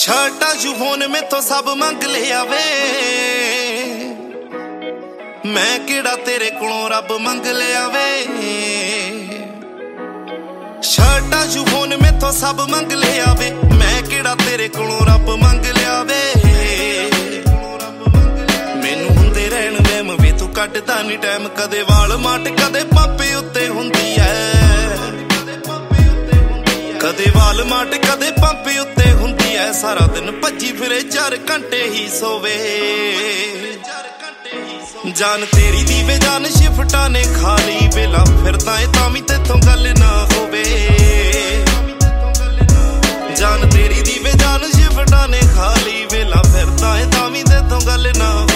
शर्टा यूफोन में तो सब मंग लिया वे, मैं किड़ा तेरे कोलों रब मंग लिया वे। शर्टा यूफोन में तो सब मंग लिया वे, मैं किड़ा तेरे कोलों रब मंग लिया वे। मैनू हुंदे रहन वहम वे तू कटदा नी टाइम, कदे वाल माट कदे पापे उत्ते हुंदी ऐ, कदे वाल माट कदे पापे उत्ते हुंदी ऐ। सारा दिन भज्जी फिरे 4 घंटे ही सोवे, जान तेरी दी वे जान शिफ्टा ने खाली वेला, फिरदा ए तामी तेथों गल ना होवे। जान तेरी दी वे जान शिफ्टा ने खाली वेला, फिरदा ए तामी तेथों गल ना